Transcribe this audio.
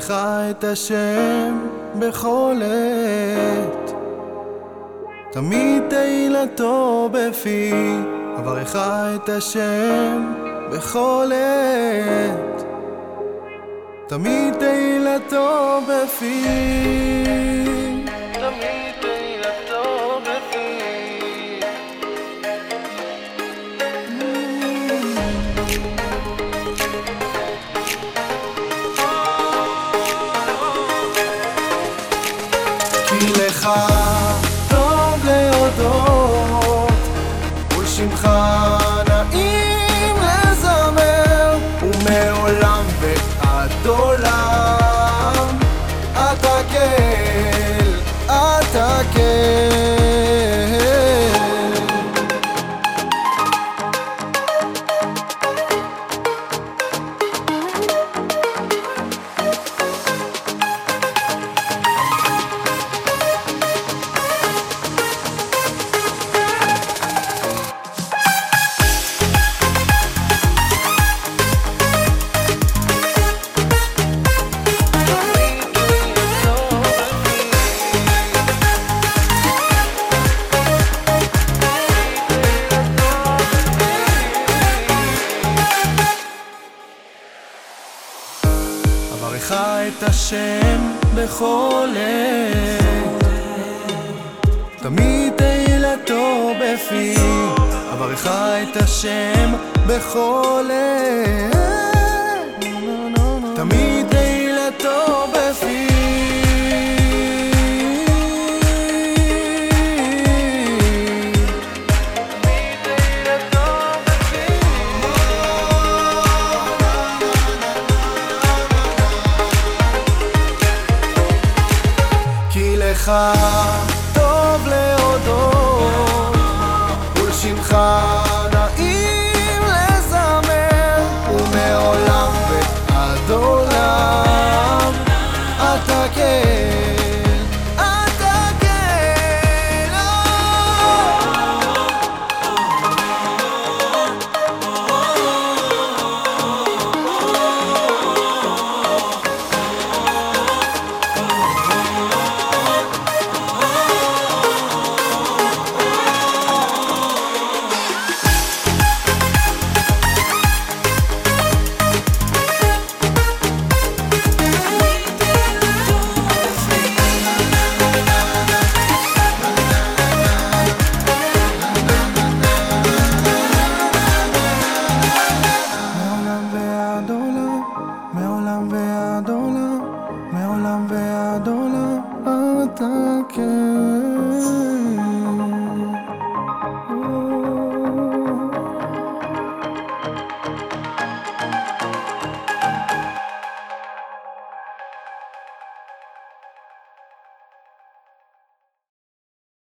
אברך את השם בכל עת, תמיד תהילתו בפי. אברך את השם בכל עת, תמיד תהילתו בפי. תמיד תהילתו בפי. כי לך טוב להודות, ולשמך נעים לזמר, ומעולם ועד עולם אתה כן, אתה כן. אברך את השם בכל עת, תמיד תהילתו בפי. אברך את השם בכל עת, תמיד תהילתו בפי. כי לך טוב להודות, ולשמך נעים לזמר, ומעולם ועד עולם אתה כן, אתה כן. מעולם ועד עולם, מעולם ועד עולם אתה כן.